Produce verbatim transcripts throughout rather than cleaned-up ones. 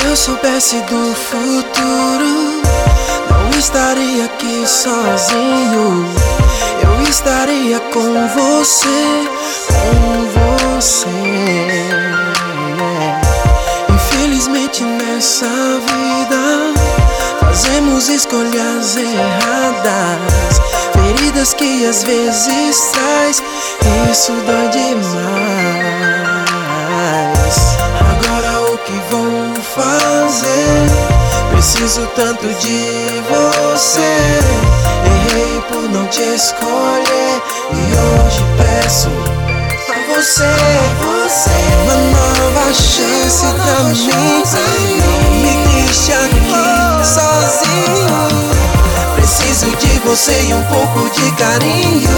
eu soubesse do futuro, não estaria aqui sozinho. Eu estaria com você, com você. Infelizmente nessa vida fazemos escolhas erradas, feridas que às vezes traz, isso dói demais. Agora o que vou fazer? Preciso tanto de você. Errei por não te escolher e hoje peço a você, você uma nova chance pra mim. Não me deixe aqui sozinho. Preciso de você e um pouco de carinho.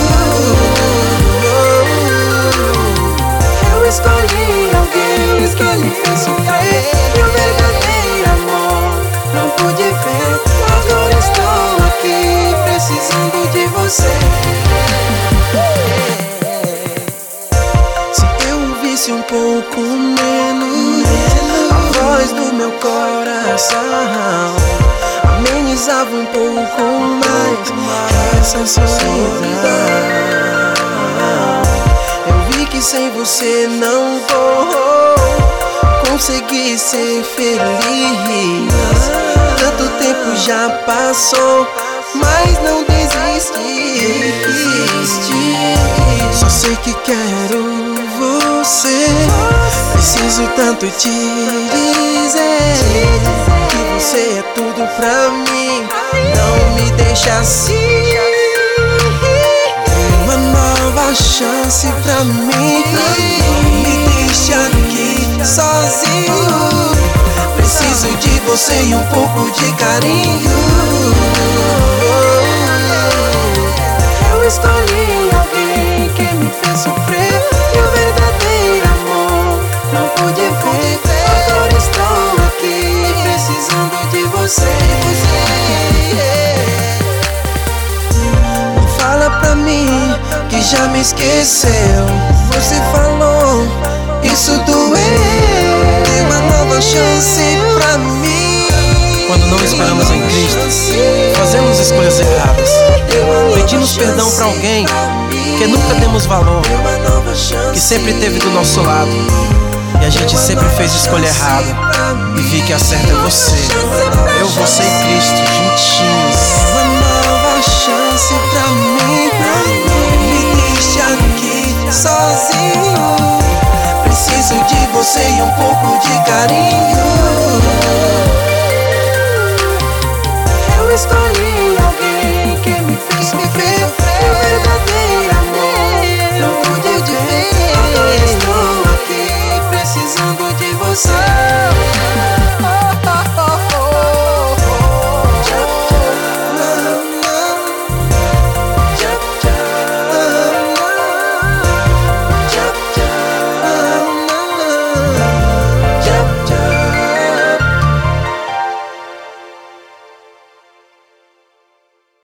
Eu escolhi alguém que me fez sofrer, e o verdadeiro amor não pude ver. Agora estou aqui precisando de você. Se eu ouvisse um pouco menos a voz do meu coração, amenizava um pouco mais essa solidão. Eu vi que sem você não vou conseguir ser feliz. Tanto tempo já passou, mas não desisti. Só sei que quero você. Preciso tanto te dizer que você é tudo pra mim. Não me deixa assim. Uma nova chance pra mim. Não me deixa aqui sozinho. Preciso de você e um pouco de carinho. Eu escolhi alguém que me fez sofrer, e o verdadeiro amor não pude ver. Agora estou aqui precisando de você. Não fala pra mim que já me esqueceu. Você falou, isso doeu. Dê uma nova chance pra mim. Quando não esperamos em Cristo, fazemos escolhas erradas. Pedimos perdão pra alguém que nunca demos valor, que sempre esteve do nosso lado, e a gente sempre fez escolha errada. E vi que a certa é você. Eu, você e Cristo, juntinhos. Uma nova chance pra mim. Não me deixe aqui sozinho. Preciso de você e um pouco de carinho.